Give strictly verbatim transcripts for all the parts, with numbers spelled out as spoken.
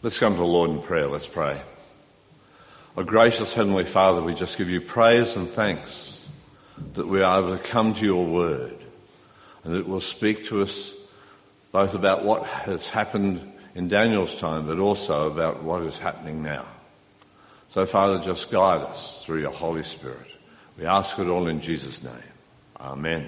Let's come to the Lord in prayer. Let's pray. Our gracious Heavenly Father, we just give you praise and thanks that we are able to come to your word and that it will speak to us both about what has happened in Daniel's time, but also about what is happening now. So, Father, just guide us through your Holy Spirit. We ask it all in Jesus' name. Amen.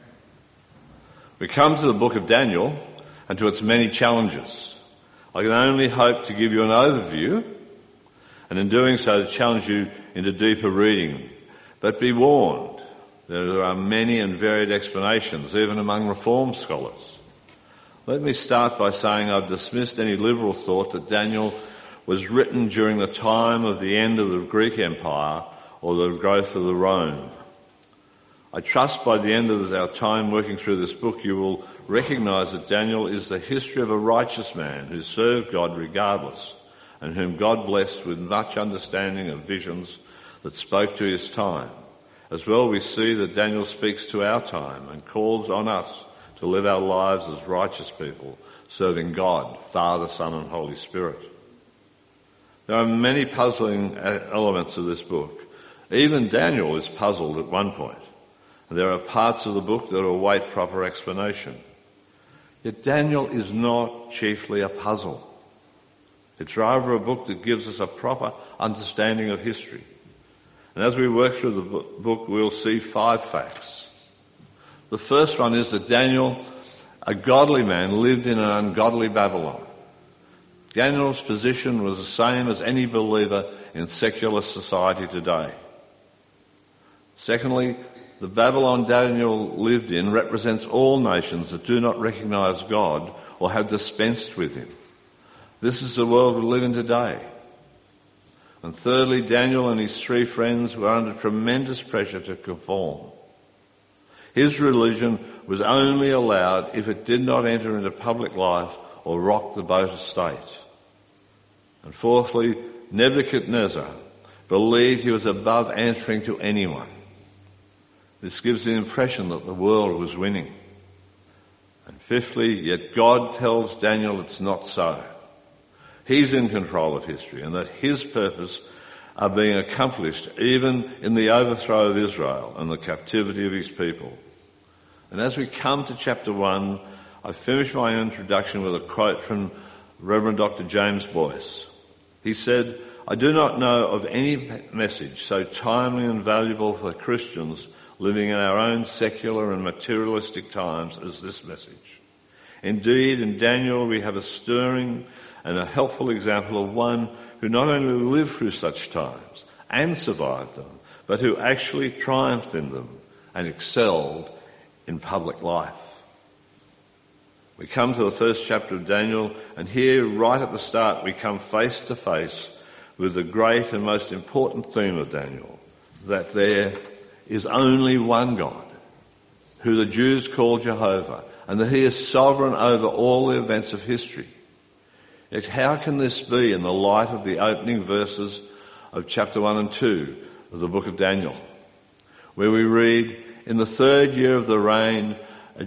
We come to the book of Daniel and to its many challenges. I can only hope to give you an overview, and in doing so to challenge you into deeper reading. But be warned, there are many and varied explanations, even among Reformed scholars. Let me start by saying I've dismissed any liberal thought that Daniel was written during the time of the end of the Greek Empire or the growth of the Rome. I trust by the end of our time working through this book you will recognise that Daniel is the history of a righteous man who served God regardless and whom God blessed with much understanding of visions that spoke to his time. As well, we see that Daniel speaks to our time and calls on us to live our lives as righteous people, serving God, Father, Son and Holy Spirit. There are many puzzling elements of this book. Even Daniel is puzzled at one point. And there are parts of the book that await proper explanation. Yet Daniel is not chiefly a puzzle. It's rather a book that gives us a proper understanding of history. And as we work through the book, we'll see five facts. The first one is that Daniel, a godly man, lived in an ungodly Babylon. Daniel's position was the same as any believer in secular society today. Secondly, the Babylon Daniel lived in represents all nations that do not recognise God or have dispensed with him. This is the world we live in today. And thirdly, Daniel and his three friends were under tremendous pressure to conform. His religion was only allowed if it did not enter into public life or rock the boat of state. And fourthly, Nebuchadnezzar believed he was above answering to anyone. This gives the impression that the world was winning. And fifthly, yet God tells Daniel it's not so. He's in control of history and that his purpose are being accomplished even in the overthrow of Israel and the captivity of his people. And as we come to chapter one, I finish my introduction with a quote from Reverend Doctor James Boyce. He said, "I do not know of any message so timely and valuable for Christians living in our own secular and materialistic times as this message. Indeed, in Daniel we have a stirring and a helpful example of one who not only lived through such times and survived them, but who actually triumphed in them and excelled in public life." We come to the first chapter of Daniel, and here, right at the start, we come face to face with the great and most important theme of Daniel, that there is only one God, who the Jews call Jehovah, and that he is sovereign over all the events of history. Yet how can this be in the light of the opening verses of chapter one and two of the book of Daniel, where we read, "In the third year of the reign of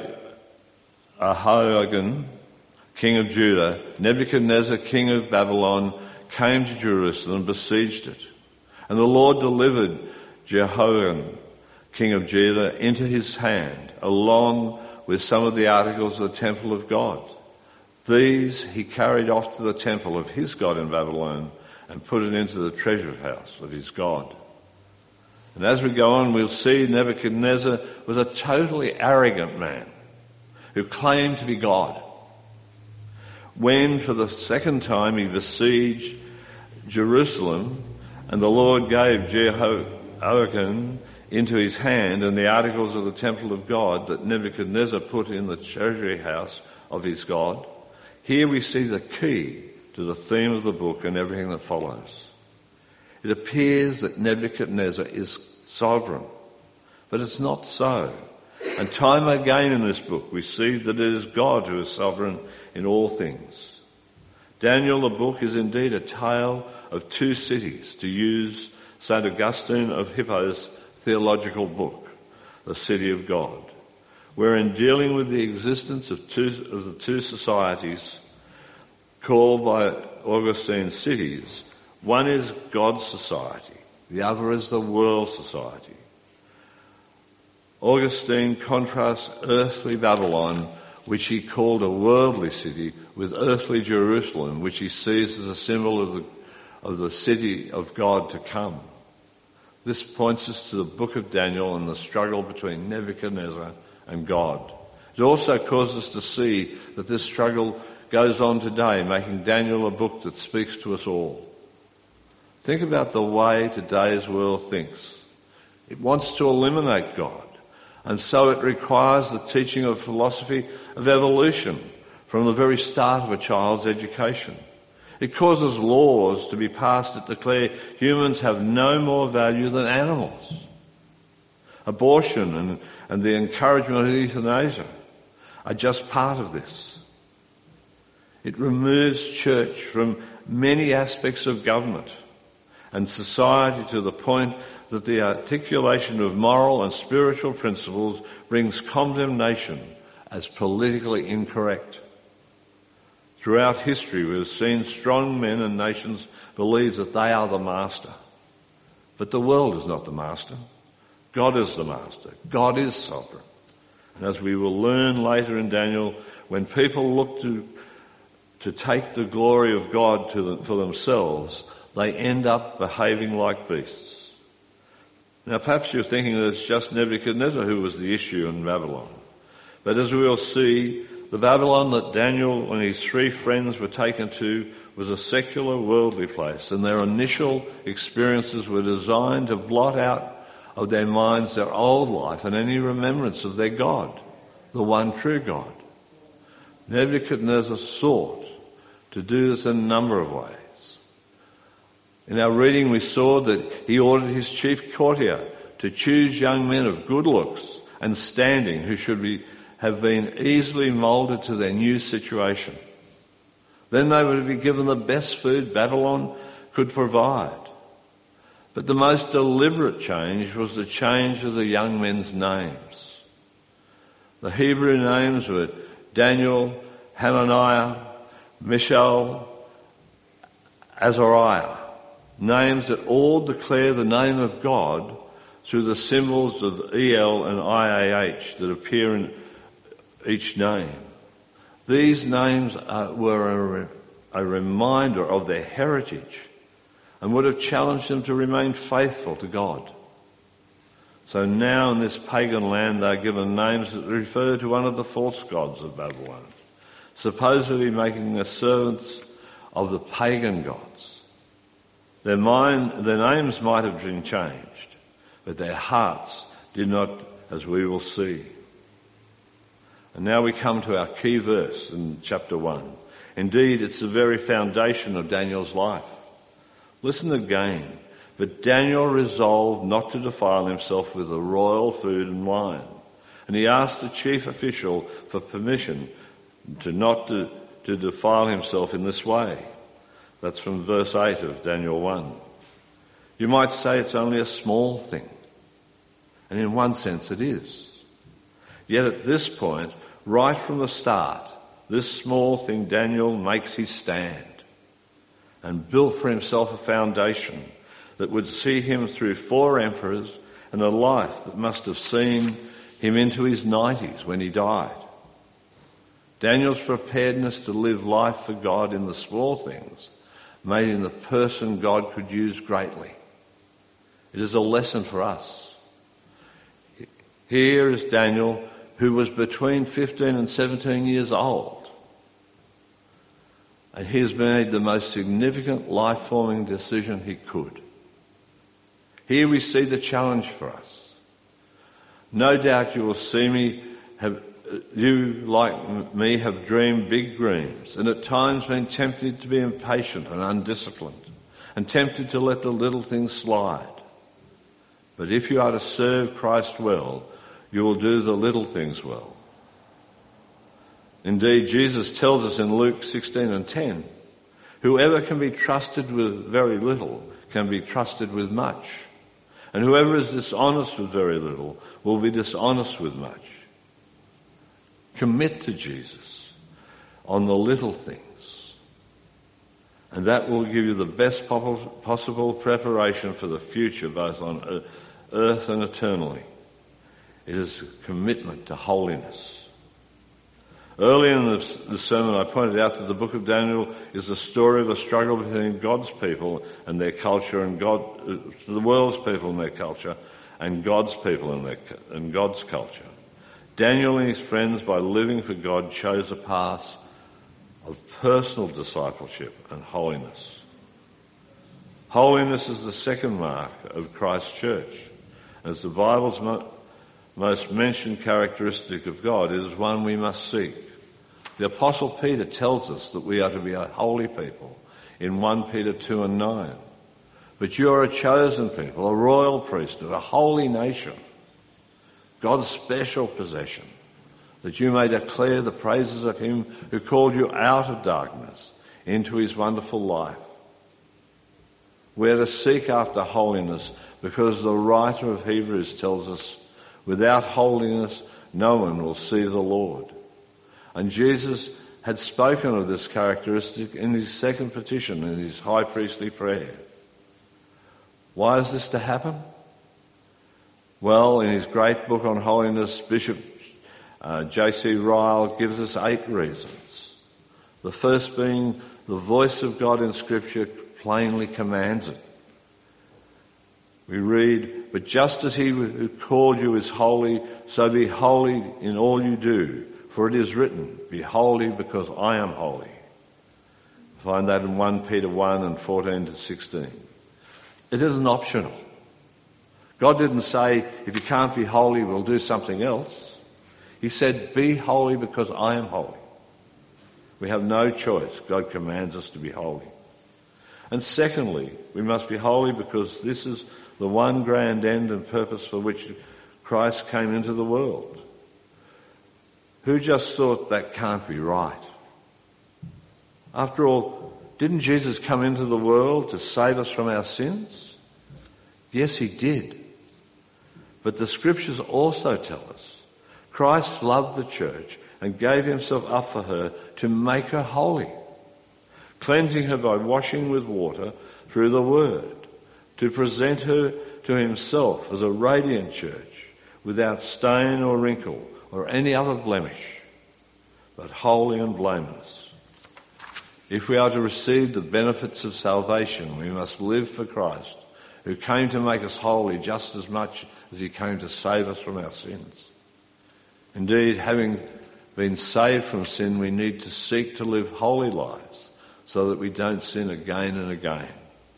Jehoiakim, king of Judah, Nebuchadnezzar, king of Babylon, came to Jerusalem and besieged it. And the Lord delivered Jehoiakim, king of Judah, into his hand, along with some of the articles of the temple of God. These he carried off to the temple of his God in Babylon and put it into the treasure house of his God." And as we go on, we'll see Nebuchadnezzar was a totally arrogant man who claimed to be God. When for the second time he besieged Jerusalem, and the Lord gave Jehoiakim into his hand and the articles of the temple of God that Nebuchadnezzar put in the treasury house of his God, here we see the key to the theme of the book and everything that follows. It appears that Nebuchadnezzar is sovereign, but it's not so. And time again in this book we see that it is God who is sovereign in all things. Daniel, the book, is indeed a tale of two cities, to use Saint Augustine of Hippo's theological book, the City of God, where in dealing with the existence of, two, of the two societies, called by Augustine cities. One is God's society, the other is the world society. Augustine contrasts earthly Babylon, which he called a worldly city, with earthly Jerusalem, which he sees as a symbol of the, of the city of God to come. This points us to the book of Daniel and the struggle between Nebuchadnezzar and God. It also causes us to see that this struggle goes on today, making Daniel a book that speaks to us all. Think about the way today's world thinks. It wants to eliminate God, and so it requires the teaching of philosophy of evolution from the very start of a child's education. It causes laws to be passed that declare humans have no more value than animals. Abortion and, and the encouragement of euthanasia are just part of this. It removes church from many aspects of government and society to the point that the articulation of moral and spiritual principles brings condemnation as politically incorrect. Throughout history, we've seen strong men and nations believe that they are the master. But the world is not the master. God is the master. God is sovereign. And as we will learn later in Daniel, when people look to, to take the glory of God to them, for themselves, they end up behaving like beasts. Now perhaps you're thinking that it's just Nebuchadnezzar who was the issue in Babylon. But as we will see, the Babylon that Daniel and his three friends were taken to was a secular, worldly place, and their initial experiences were designed to blot out of their minds their old life and any remembrance of their God, the one true God. Nebuchadnezzar sought to do this in a number of ways. In our reading we saw that he ordered his chief courtier to choose young men of good looks and standing who should be have been easily moulded to their new situation. Then they would be given the best food Babylon could provide. But the most deliberate change was the change of the young men's names. The Hebrew names were Daniel, Hananiah, Mishael, Azariah, names that all declare the name of God through the symbols of E L and I A H that appear in each name. These names uh, were a, re- a reminder of their heritage and would have challenged them to remain faithful to God. So now in this pagan land they are given names that refer to one of the false gods of Babylon, supposedly making them servants of the pagan gods. Their, mind, their names might have been changed, but their hearts did not, as we will see. And now we come to our key verse in chapter one. Indeed, it's the very foundation of Daniel's life. Listen again. But Daniel resolved not to defile himself with the royal food and wine. And he asked the chief official for permission to not to, to defile himself in this way. That's from verse eight of Daniel one. You might say it's only a small thing. And in one sense it is. Yet at this point, right from the start, this small thing, Daniel makes his stand and built for himself a foundation that would see him through four emperors and a life that must have seen him into his nineties when he died. Daniel's preparedness to live life for God in the small things made him the person God could use greatly. It is a lesson for us. Here is Daniel, who was between fifteen and seventeen years old. And he has made the most significant life-forming decision he could. Here we see the challenge for us. No doubt you will see me, have, you like me have dreamed big dreams and at times been tempted to be impatient and undisciplined and tempted to let the little things slide. But if you are to serve Christ well, you will do the little things well. Indeed, Jesus tells us in Luke sixteen and ten, whoever can be trusted with very little can be trusted with much. And whoever is dishonest with very little will be dishonest with much. Commit to Jesus on the little things. And that will give you the best possible preparation for the future, both on earth and eternally. It is a commitment to holiness. Early in the, the sermon, I pointed out that the book of Daniel is the story of the struggle between God's people and their culture, and God, uh, the world's people and their culture, and God's people and, their, and God's culture. Daniel and his friends, by living for God, chose a path of personal discipleship and holiness. Holiness is the second mark of Christ's church. As the Bible's mo- most mentioned characteristic of God, it is one we must seek. The Apostle Peter tells us that we are to be a holy people in First Peter two and nine. But you are a chosen people, a royal priesthood, a holy nation, God's special possession, that you may declare the praises of him who called you out of darkness into his wonderful light. We are to seek after holiness because the writer of Hebrews tells us, without holiness no one will see the Lord. And Jesus had spoken of this characteristic in his second petition, in his high priestly prayer. Why is this to happen? Well, in his great book on holiness, Bishop uh, J C Ryle gives us eight reasons. The first being the voice of God in Scripture plainly commands it. We read, "But just as he who called you is holy, so be holy in all you do. For it is written, be holy because I am holy." Find that in First Peter one and fourteen to sixteen. It isn't optional. God didn't say, if you can't be holy, we'll do something else. He said, be holy because I am holy. We have no choice. God commands us to be holy. And secondly, we must be holy because this is the one grand end and purpose for which Christ came into the world. Who just thought that can't be right? After all, didn't Jesus come into the world to save us from our sins? Yes, he did. But the scriptures also tell us Christ loved the church and gave himself up for her to make her holy, cleansing her by washing with water through the word, to present her to himself as a radiant church without stain or wrinkle or any other blemish, but holy and blameless. If we are to receive the benefits of salvation, we must live for Christ, who came to make us holy just as much as he came to save us from our sins. Indeed, having been saved from sin, we need to seek to live holy lives so that we don't sin again and again.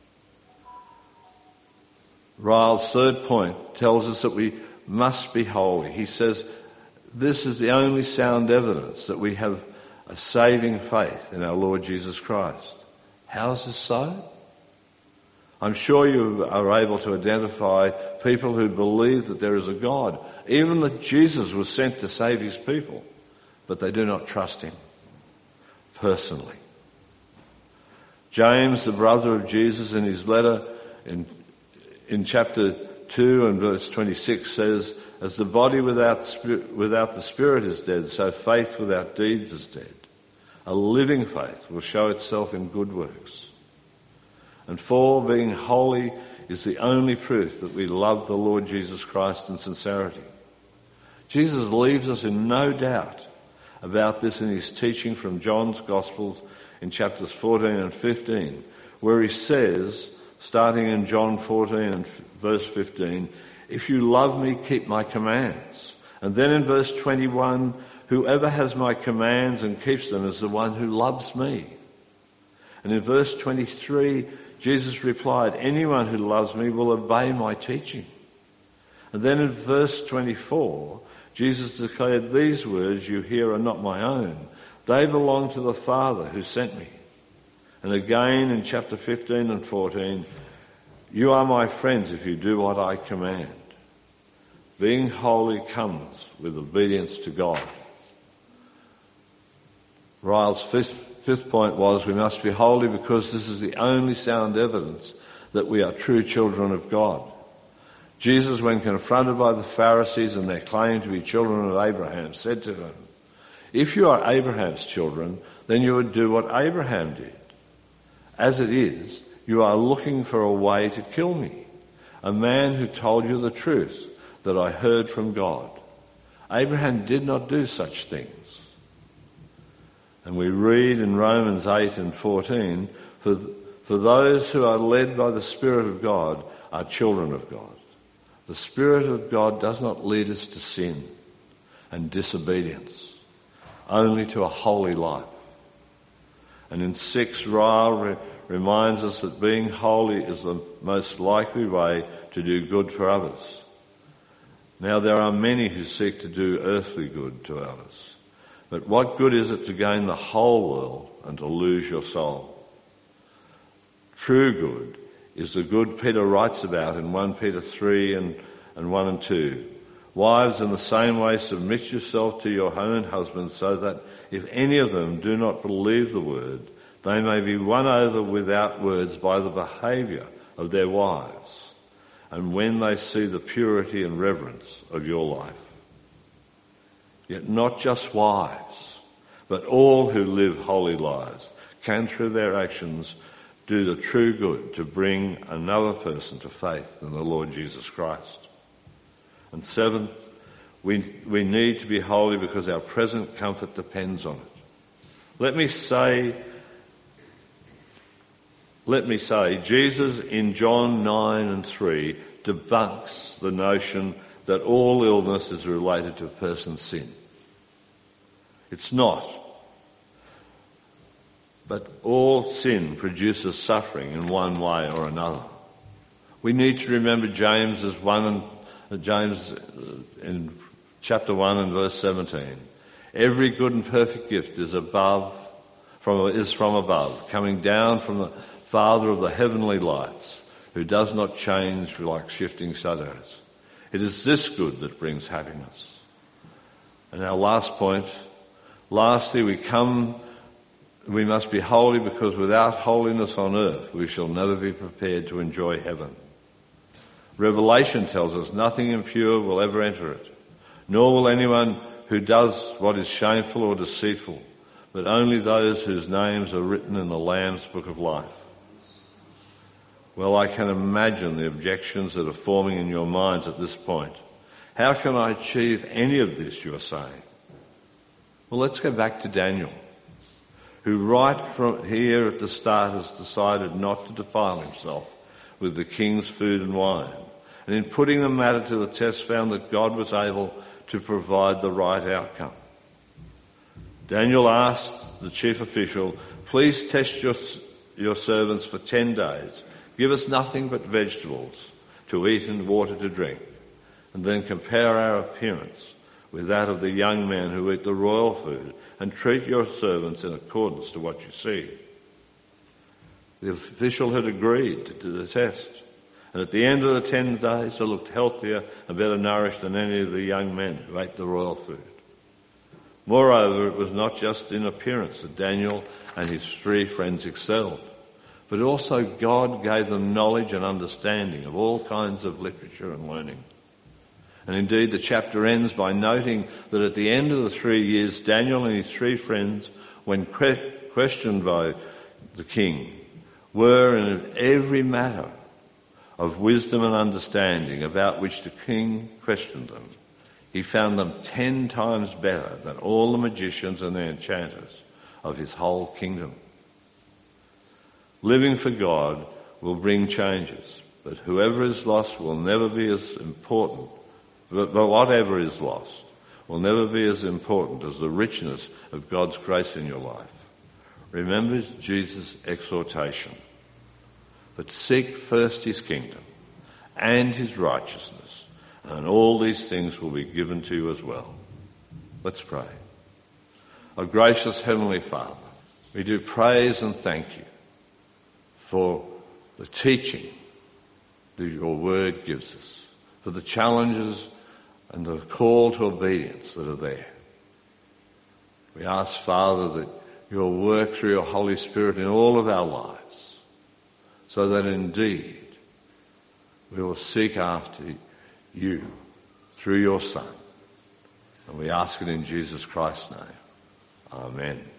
Ryle's third point tells us that we must be holy. He says, this is the only sound evidence that we have a saving faith in our Lord Jesus Christ. How is this so? I'm sure you are able to identify people who believe that there is a God, even that Jesus was sent to save his people, but they do not trust him personally. James, the brother of Jesus, in his letter in, in chapter two and verse twenty-six says, as the body without, spirit, without the spirit is dead, so faith without deeds is dead. A living faith will show itself in good works. And for being holy is the only proof that we love the Lord Jesus Christ in sincerity. Jesus leaves us in no doubt about this in his teaching from John's Gospels in chapters fourteen and fifteen, where he says, starting in John fourteen and verse fifteen, if you love me, keep my commands. And then in verse twenty-one, whoever has my commands and keeps them is the one who loves me. And in verse twenty-three, Jesus replied, anyone who loves me will obey my teaching. And then in verse twenty-four, Jesus declared, these words you hear are not my own. They belong to the Father who sent me. And again in chapter fifteen and fourteen, you are my friends if you do what I command. Being holy comes with obedience to God. Ryle's fifth, fifth point was we must be holy because this is the only sound evidence that we are true children of God. Jesus, when confronted by the Pharisees and their claim to be children of Abraham, said to them, if you are Abraham's children, then you would do what Abraham did. As it is, you are looking for a way to kill me, a man who told you the truth that I heard from God. Abraham did not do such things. And we read in Romans eight and fourteen, for, for those who are led by the Spirit of God are children of God. The Spirit of God does not lead us to sin and disobedience, only to a holy life. And in six, Ryle re- reminds us that being holy is the most likely way to do good for others. Now there are many who seek to do earthly good to others. But what good is it to gain the whole world and to lose your soul? True good is the good Peter writes about in First Peter three and, and one and two. Wives, in the same way, submit yourself to your own husbands, so that if any of them do not believe the word, they may be won over without words by the behaviour of their wives, and when they see the purity and reverence of your life. Yet not just wives, but all who live holy lives can, through their actions, do the true good to bring another person to faith in the Lord Jesus Christ. And seventh, we, we need to be holy because our present comfort depends on it. Let me say, let me say, Jesus in John nine and three debunks the notion that all illness is related to a person's sin. It's not. But all sin produces suffering in one way or another. We need to remember James's one and James in chapter one and verse seventeen. Every good and perfect gift is above, from is from above, coming down from the Father of the heavenly lights, who does not change like shifting shadows. It is this good that brings happiness. And our last point, lastly, we come, we must be holy because without holiness on earth, we shall never be prepared to enjoy heaven. Revelation tells us nothing impure will ever enter it, nor will anyone who does what is shameful or deceitful, but only those whose names are written in the Lamb's book of life. Well, I can imagine the objections that are forming in your minds at this point. How can I achieve any of this, you are saying? Well, let's go back to Daniel, who right from here at the start has decided not to defile himself with the king's food and wine. And in putting the matter to the test, found that God was able to provide the right outcome. Daniel asked the chief official, please test your, your servants for ten days. Give us nothing but vegetables to eat and water to drink, and then compare our appearance with that of the young men who eat the royal food, and treat your servants in accordance to what you see. The official had agreed to the test, and at the end of the ten days they looked healthier and better nourished than any of the young men who ate the royal food. Moreover, it was not just in appearance that Daniel and his three friends excelled, but also God gave them knowledge and understanding of all kinds of literature and learning. And indeed, the chapter ends by noting that at the end of the three years, Daniel and his three friends, when que- questioned by the king, were in every matter of wisdom and understanding about which the king questioned them. He found them ten times better than all the magicians and the enchanters of his whole kingdom. Living for God will bring changes, but whoever is lost will never be as important, but, but whatever is lost will never be as important as the richness of God's grace in your life. Remember Jesus' exhortation, but seek first his kingdom and his righteousness, and all these things will be given to you as well. Let's pray. Our gracious Heavenly Father, we do praise and thank you for the teaching that your word gives us, for the challenges and the call to obedience that are there. We ask, Father, that you'll work through your Holy Spirit in all of our lives, so that indeed we will seek after you through your Son. And we ask it in Jesus Christ's name. Amen.